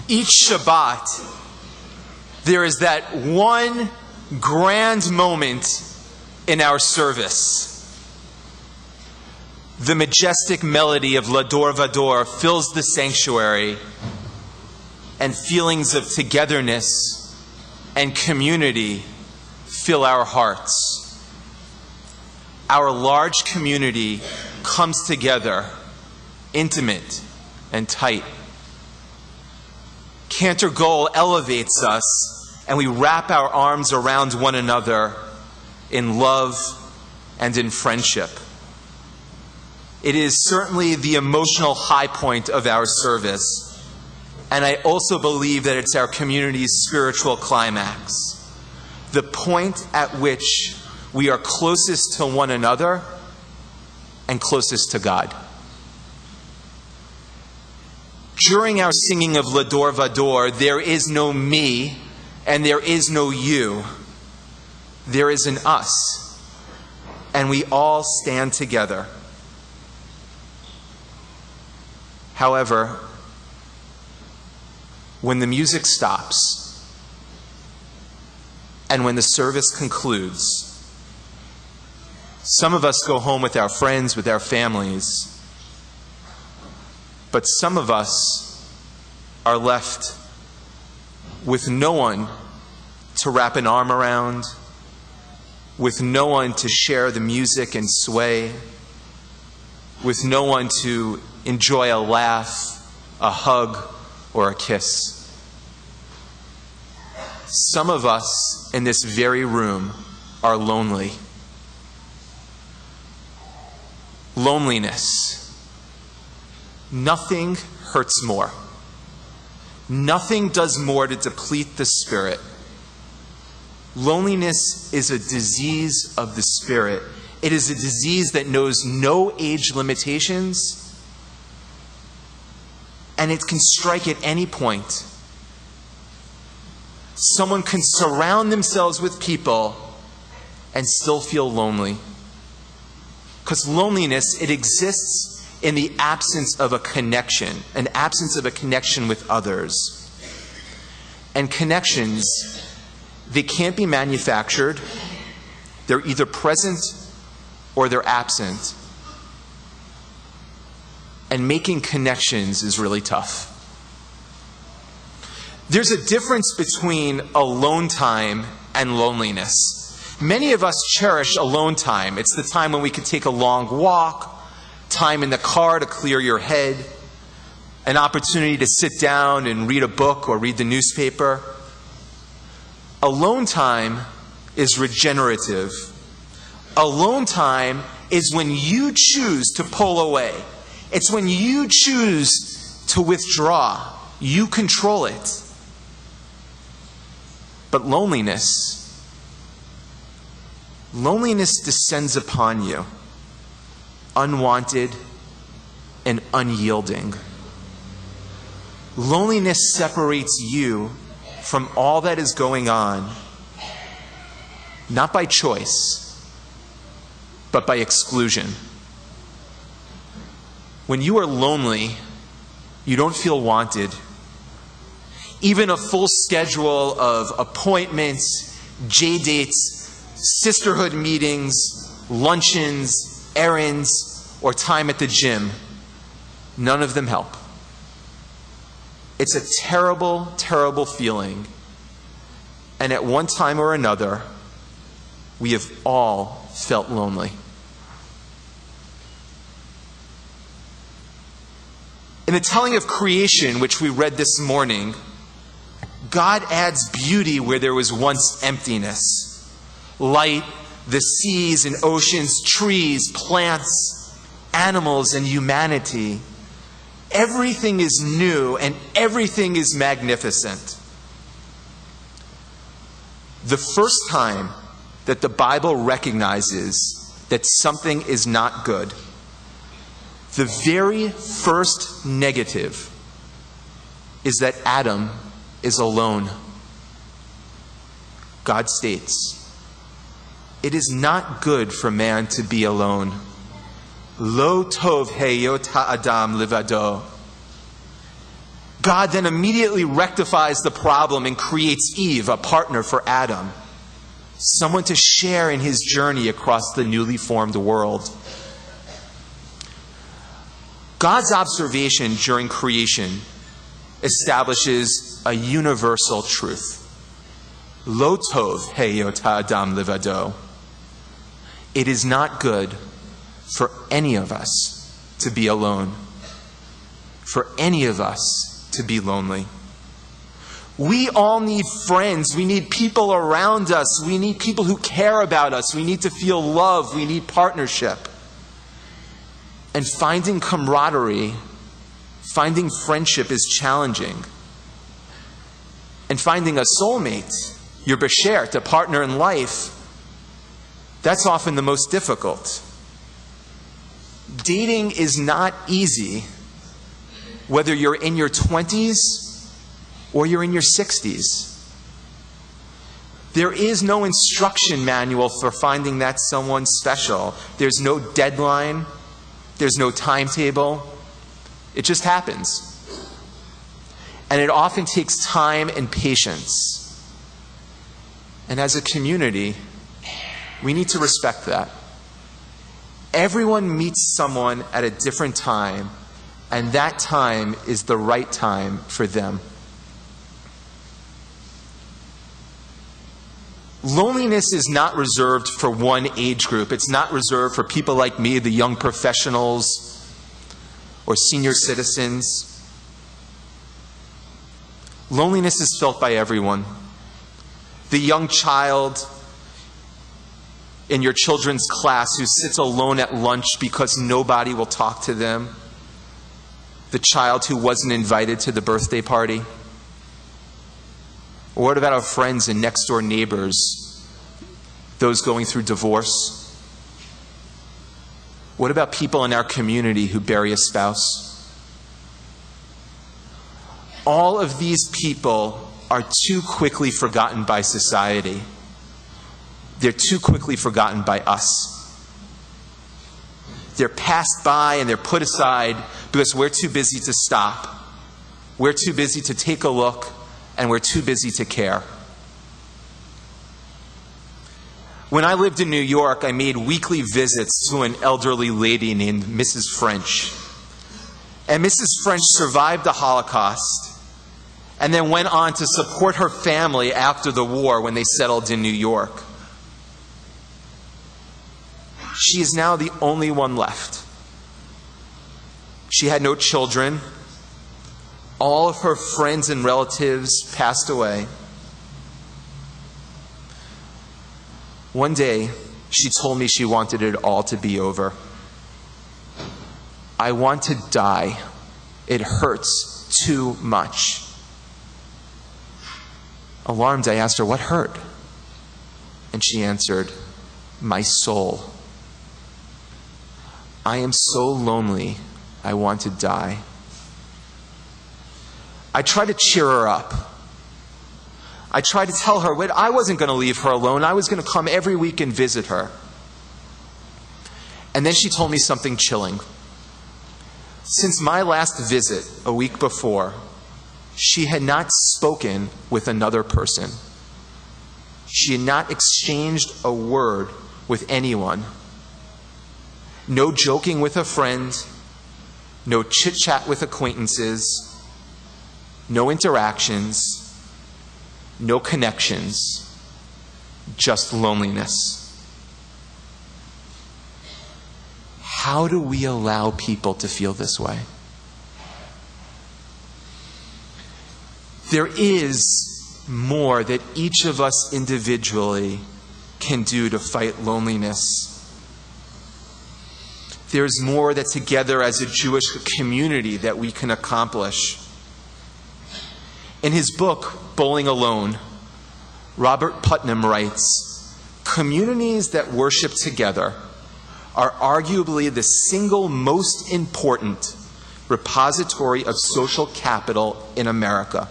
Each Shabbat, there is that one grand moment in our service. The majestic melody of L'Ador Vador fills the sanctuary, and feelings of togetherness and community fill our hearts. Our large community comes together, intimate and tight. Cantor Goal elevates us, and we wrap our arms around one another in love and in friendship. It is certainly the emotional high point of our service, and I also believe that it's our community's spiritual climax, the point at which we are closest to one another and closest to God. During our singing of L'Ador Vador, there is no me and there is no you. There is an us, and we all stand together. However, when the music stops and when the service concludes, some of us go home with our friends, with our families, but some of us are left with no one to wrap an arm around, with no one to share the music and sway, with no one to enjoy a laugh, a hug, or a kiss. Some of us in this very room are lonely. Loneliness. Nothing hurts more. Nothing does more to deplete the spirit. Loneliness is a disease of the spirit. It is a disease that knows no age limitations, and it can strike at any point. Someone can surround themselves with people and still feel lonely. Because loneliness, it exists in the absence of a connection, an absence of a connection with others. And connections, they can't be manufactured. They're either present or they're absent. And making connections is really tough. There's a difference between alone time and loneliness. Many of us cherish alone time. It's the time when we can take a long walk, time in the car to clear your head, an opportunity to sit down and read a book or read the newspaper. Alone time is regenerative. Alone time is when you choose to pull away. It's when you choose to withdraw. You control it. But loneliness descends upon you, unwanted and unyielding. Loneliness separates you from all that is going on, not by choice, but by exclusion. When you are lonely, you don't feel wanted. Even a full schedule of appointments, J-dates, sisterhood meetings, luncheons, errands, or time at the gym, none of them help. It's a terrible, terrible feeling. And at one time or another, we have all felt lonely. In the telling of creation, which we read this morning, God adds beauty where there was once emptiness. Light, the seas and oceans, trees, plants, animals, and humanity. Everything is new and everything is magnificent. The first time that the Bible recognizes that something is not good, the very first negative is that Adam is alone. God states, "It is not good for man to be alone. Lo tov heyot ha'adam livado." God then immediately rectifies the problem and creates Eve, a partner for Adam, someone to share in his journey across the newly formed world. God's observation during creation establishes a universal truth. Lo tov heyot ha'adam levado. It is not good for any of us to be alone, for any of us to be lonely. We all need friends. We need people around us. We need people who care about us. We need to feel love. We need partnership. And finding camaraderie, finding friendship is challenging. And finding a soulmate, your beshert, a partner in life, that's often the most difficult. Dating is not easy, whether you're in your 20s or you're in your 60s. There is no instruction manual for finding that someone special. There's no deadline. There's no timetable. It just happens. And it often takes time and patience. And as a community, we need to respect that. Everyone meets someone at a different time, and that time is the right time for them. Loneliness is not reserved for one age group. It's not reserved for people like me, the young professionals, or senior citizens. Loneliness is felt by everyone. The young child in your children's class who sits alone at lunch because nobody will talk to them. The child who wasn't invited to the birthday party. Or what about our friends and next door neighbors, those going through divorce? What about people in our community who bury a spouse? All of these people are too quickly forgotten by society. They're too quickly forgotten by us. They're passed by and they're put aside because we're too busy to stop. We're too busy to take a look, and we're too busy to care. When I lived in New York, I made weekly visits to an elderly lady named Mrs. French. And Mrs. French survived the Holocaust and then went on to support her family after the war when they settled in New York. She is now the only one left. She had no children. All of her friends and relatives passed away. One day, she told me she wanted it all to be over. I want to die. It hurts too much. Alarmed, I asked her, what hurt? And she answered, my soul. I am so lonely, I want to die. I tried to cheer her up. I tried to tell her I wasn't going to leave her alone. I was going to come every week and visit her. And then she told me something chilling. Since my last visit a week before, she had not spoken with another person. She had not exchanged a word with anyone. No joking with a friend, no chit-chat with acquaintances, no interactions, no connections, just loneliness. How do we allow people to feel this way? There is more that each of us individually can do to fight loneliness. There's more that together as a Jewish community that we can accomplish. In his book, Bowling Alone, Robert Putnam writes, communities that worship together are arguably the single most important repository of social capital in America.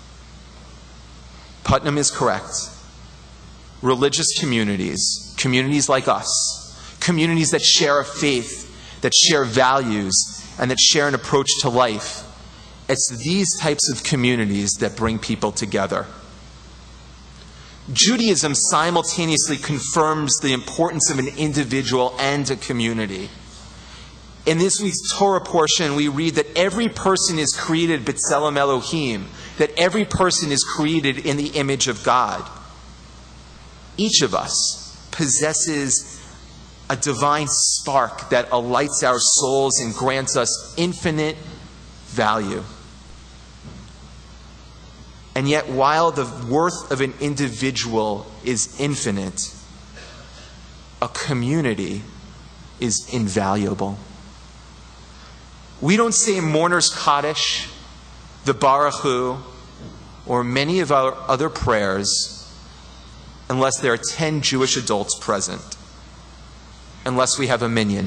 Putnam is correct. Religious communities, communities like us, communities that share a faith, that share values, and that share an approach to life, It's these types of communities that bring people together. Judaism simultaneously confirms the importance of an individual and a community. In this week's Torah portion, we read that every person is created b'tselem Elohim, that every person is created in the image of God. Each of us possesses a divine spark that alights our souls and grants us infinite value. And yet, while the worth of an individual is infinite, a community is invaluable. We don't say Mourner's Kaddish, the Baruch Hu, or many of our other prayers unless there are 10 Jewish adults present, unless we have a minyan.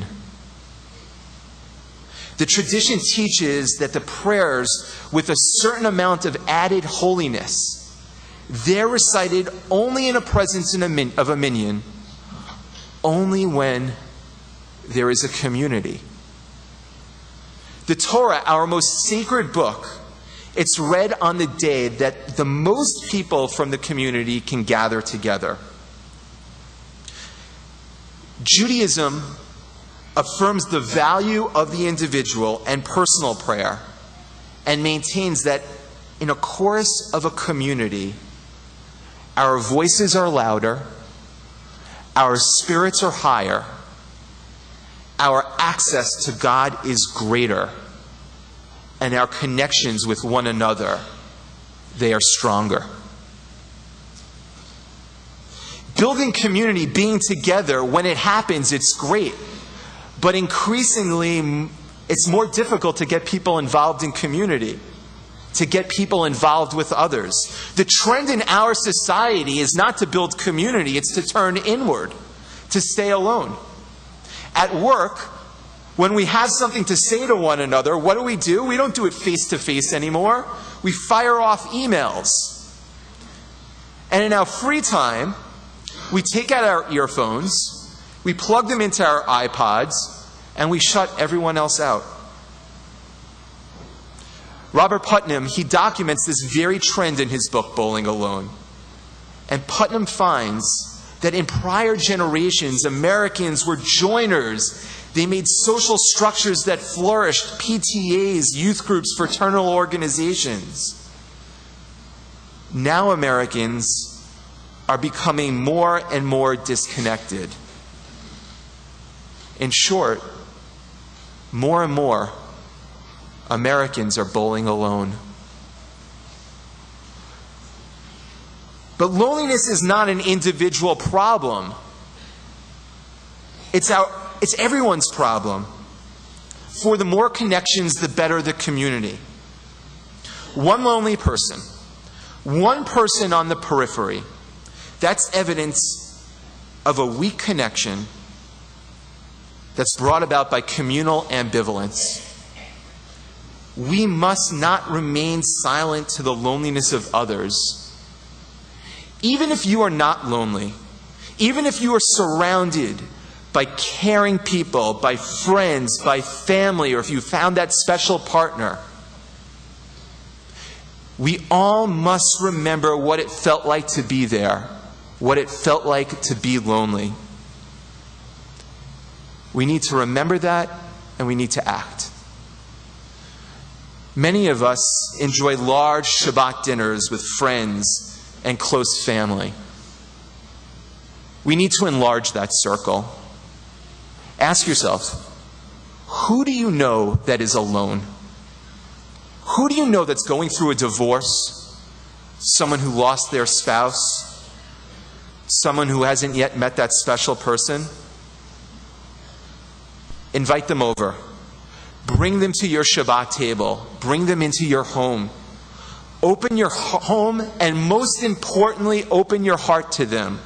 The tradition teaches that the prayers with a certain amount of added holiness, they're recited only in the presence of a minyan, only when there is a community. The Torah, our most sacred book, it's read on the day that the most people from the community can gather together. Judaism affirms the value of the individual and personal prayer and maintains that in a chorus of a community, our voices are louder, our spirits are higher, our access to God is greater, and our connections with one another, they are stronger. Building community, being together, when it happens, it's great. But increasingly, it's more difficult to get people involved in community, to get people involved with others. The trend in our society is not to build community, it's to turn inward, to stay alone. At work, when we have something to say to one another, what do? We don't do it face-to-face anymore. We fire off emails. And in our free time, we take out our earphones, we plug them into our iPods, and we shut everyone else out. Robert Putnam, he documents this very trend in his book, Bowling Alone. And Putnam finds that in prior generations, Americans were joiners. They made social structures that flourished, PTAs, youth groups, fraternal organizations. Now Americans are becoming more and more disconnected. In short, more and more Americans are bowling alone. But loneliness is not an individual problem. It's everyone's problem. For the more connections, the better the community. One lonely person, one person on the periphery, that's evidence of a weak connection that's brought about by communal ambivalence. We must not remain silent to the loneliness of others. Even if you are not lonely, even if you are surrounded by caring people, by friends, by family, or if you found that special partner, we all must remember what it felt like to be there, what it felt like to be lonely. We need to remember that, and we need to act. Many of us enjoy large Shabbat dinners with friends and close family. We need to enlarge that circle. Ask yourself, who do you know that is alone? Who do you know that's going through a divorce? Someone who lost their spouse? Someone who hasn't yet met that special person? Invite them over. Bring them to your Shabbat table. Bring them into your home. Open your home, and most importantly, open your heart to them.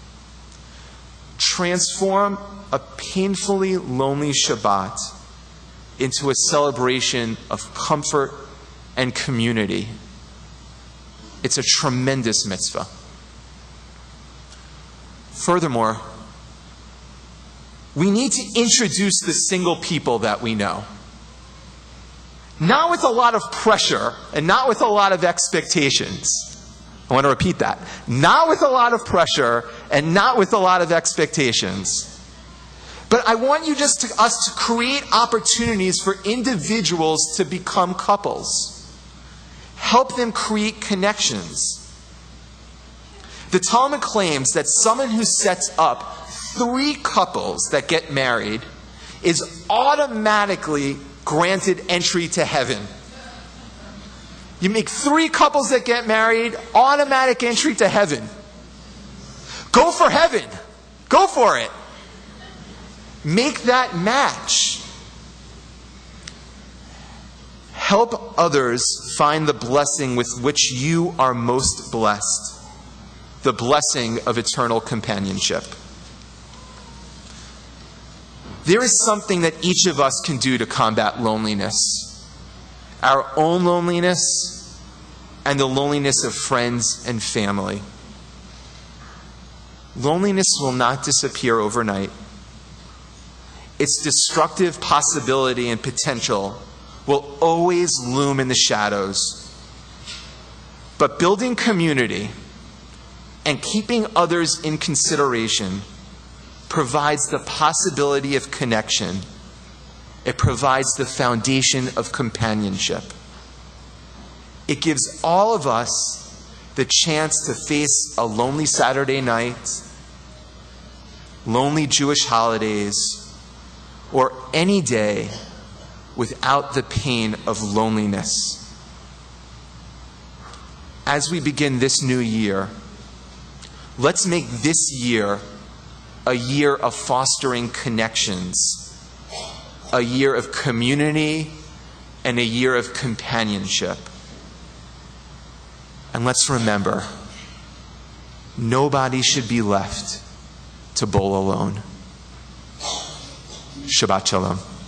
Transform a painfully lonely Shabbat into a celebration of comfort and community. It's a tremendous mitzvah. Furthermore, we need to introduce the single people that we know. not with a lot of pressure and not with a lot of expectations. I want to repeat that. Not with a lot of pressure and not with a lot of expectations. But I want us to create opportunities for individuals to become couples. Help them create connections. The Talmud claims that someone who sets up 3 couples that get married is automatically granted entry to heaven. You make 3 couples that get married, automatic entry to heaven. Go for heaven. Go for it. Make that match. Help others find the blessing with which you are most blessed, the blessing of eternal companionship. There is something that each of us can do to combat loneliness. Our own loneliness and the loneliness of friends and family. Loneliness will not disappear overnight. Its destructive possibility and potential will always loom in the shadows. But building community and keeping others in consideration provides the possibility of connection. It provides the foundation of companionship. It gives all of us the chance to face a lonely Saturday night, lonely Jewish holidays, or any day without the pain of loneliness. As we begin this new year, let's make this year a year of fostering connections, a year of community, and a year of companionship. And let's remember, nobody should be left to bowl alone. Shabbat Shalom.